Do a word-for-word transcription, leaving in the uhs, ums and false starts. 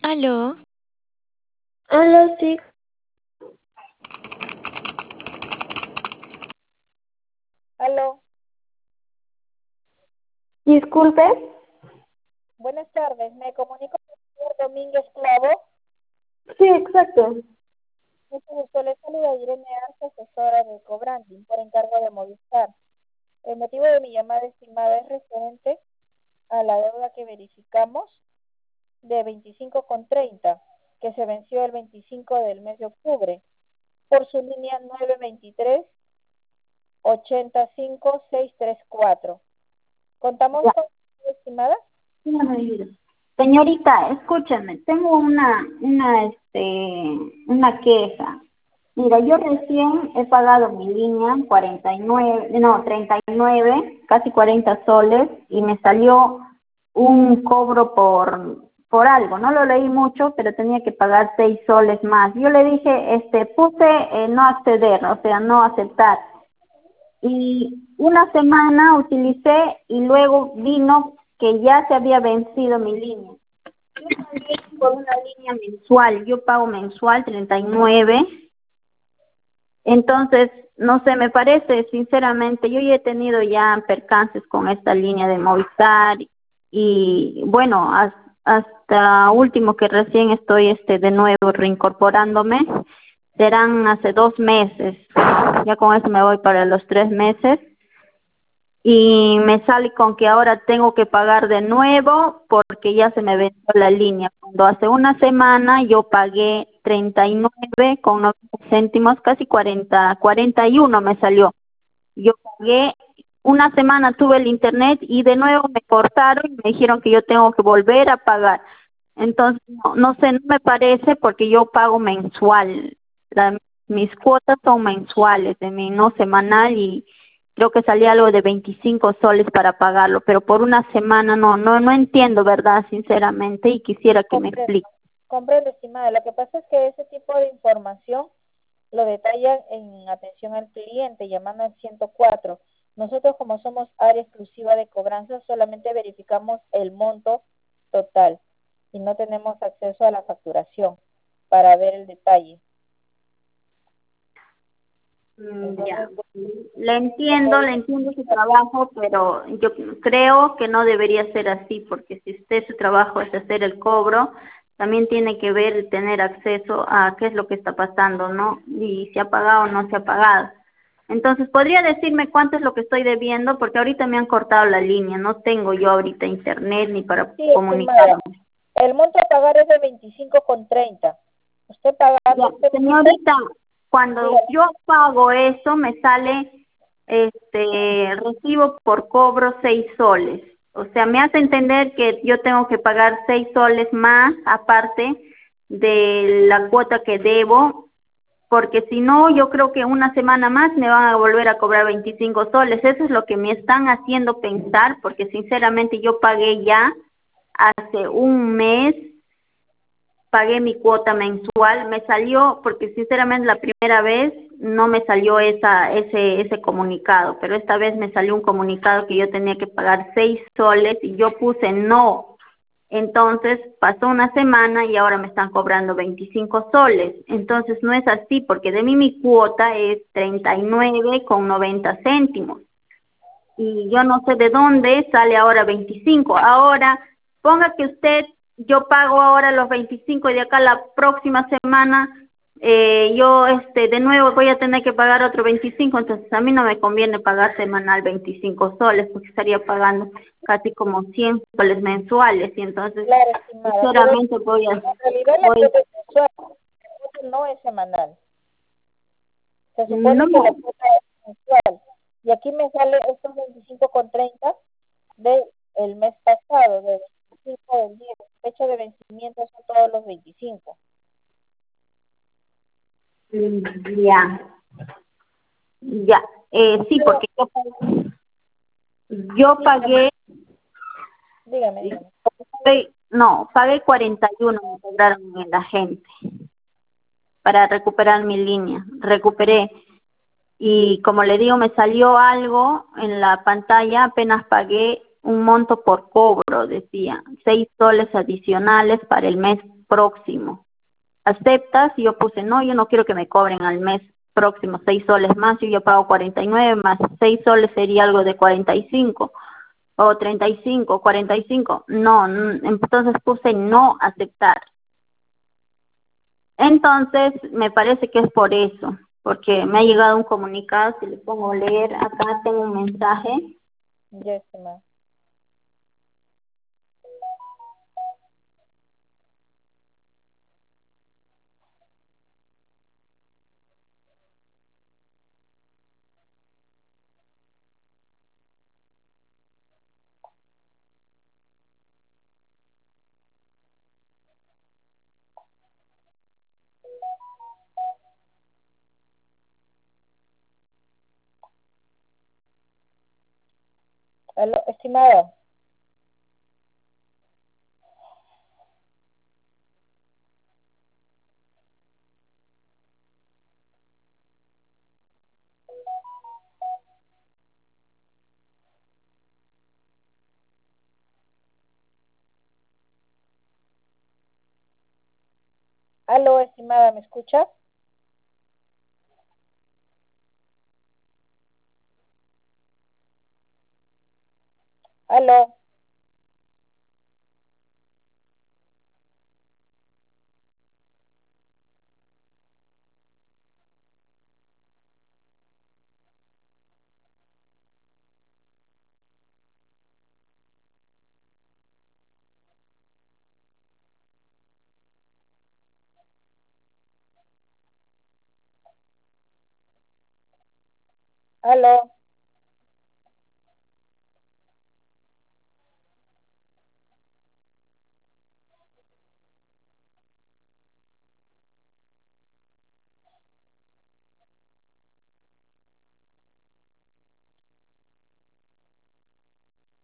Aló, Hola, sí. Aló, Disculpe. buenas tardes. Me comunico con el señor Domínguez Clavo. Sí, exacto. Mucho gusto. Le saluda Irene Arce, asesora de Cobranding, por encargo de Movistar. El motivo de mi llamada estimada es referente a la deuda que verificamos de veinticinco con treinta, que se venció el veinticinco del mes de octubre, por su línea nueve veintitrés ochenta y cinco seiscientos treinta y cuatro. ¿Contamos Ya, con estimada? dígame, Iris. Señorita, escúchame, tengo una, una, este, una queja. Mira, yo recién he pagado mi línea cuarenta y nueve, no, treinta y nueve, casi cuarenta soles, y me salió un cobro por, por algo. No lo leí mucho, pero tenía que pagar seis soles más. Yo le dije, este, puse eh, no acceder, o sea, no aceptar. Y una semana utilicé y luego vino que ya se había vencido mi línea. Yo pagué por una línea mensual, yo pago mensual treinta y nueve. Entonces, no sé, me parece, sinceramente, yo ya he tenido ya percances con esta línea de Movistar y bueno, has- hasta último que recién estoy este de nuevo reincorporándome, serán hace dos meses, ya con eso me voy para los tres meses y me sale con que ahora tengo que pagar de nuevo porque ya se me venció la línea. Cuando hace una semana yo pagué treinta y nueve con noventa céntimos, casi cuarenta, cuarenta y uno me salió. Yo pagué, una semana tuve el internet y de nuevo me cortaron y me dijeron que yo tengo que volver a pagar. Entonces, no, no sé, no me parece porque yo pago mensual. La- mis cuotas son mensuales, de mi no semanal y creo que salía algo de veinticinco soles para pagarlo, pero por una semana no, no, no entiendo, ¿verdad? Sinceramente, y quisiera que me Comprendo, explique. comprendo, estimada. Lo que pasa es que ese tipo de información lo detallan en atención al cliente, llamando al ciento cuatro. Nosotros, como somos área exclusiva de cobranza, solamente verificamos el monto total y no tenemos acceso a la facturación para ver el detalle. Mm, ya, Entonces, le como entiendo, le entiendo su trabajo, pero yo creo que no debería ser así, porque si usted su trabajo es hacer el cobro, también tiene que ver y tener acceso a qué es lo que está pasando, ¿no? Y si ha pagado o no se ha pagado. Entonces, ¿podría decirme cuánto es lo que estoy debiendo? Porque ahorita me han cortado la línea, no tengo yo ahorita internet ni para sí, estimada, comunicarme. el monto a pagar es de veinticinco con treinta. Usted pagando Ya, este monto, señorita, cuando dígame. yo pago eso, me sale este recibo por cobro seis soles. O sea, me hace entender que yo tengo que pagar seis soles más aparte de la cuota que debo, porque si no, yo creo que una semana más me van a volver a cobrar veinticinco soles. Eso es lo que me están haciendo pensar, porque sinceramente yo pagué ya hace un mes, pagué mi cuota mensual, me salió, porque sinceramente la primera vez no me salió esa, ese, ese comunicado, pero esta vez me salió un comunicado que yo tenía que pagar seis soles y yo puse no. Entonces pasó una semana y ahora me están cobrando veinticinco soles. Entonces no es así, porque de mí mi cuota es treinta y nueve con noventa céntimos y yo no sé de dónde sale ahora veinticinco. Ahora, ponga que usted, yo pago ahora los veinticinco y de acá la próxima semana eh, yo este de nuevo voy a tener que pagar otro veinticinco, entonces a mí no me conviene pagar semanal veinticinco soles porque estaría pagando casi como cien soles mensuales y entonces Claro, estimada, pero sinceramente voy a, en realidad la voy, cuota es mensual, la cuota no es semanal. Se supone que la no, cuota es mensual. Y aquí me sale estos veinticinco con treinta del mes pasado, de veinticinco del diez. Fecha de vencimiento son todos los veinticinco. mm, ya, ya, eh, sí, Pero, porque yo, yo dígame, pagué dígame, dígame. Pagué- no, pagué cuarenta y uno, me cobraron en la gente para recuperar mi línea. Recuperé y como le digo, me salió algo en la pantalla, apenas pagué un monto por cobro, decía, seis soles adicionales para el mes próximo. ¿Aceptas? Y yo puse, no, yo no quiero que me cobren al mes próximo seis soles más, yo ya pago cuarenta y nueve más seis soles sería algo de cuarenta y cinco o treinta y cinco, cuarenta y cinco. No, entonces puse no aceptar. Entonces, me parece que es por eso, porque me ha llegado un comunicado, si le pongo leer, acá tengo un mensaje. Ya, estimada. Aló, estimada. Aló, estimada, ¿me escucha? Aló. Aló.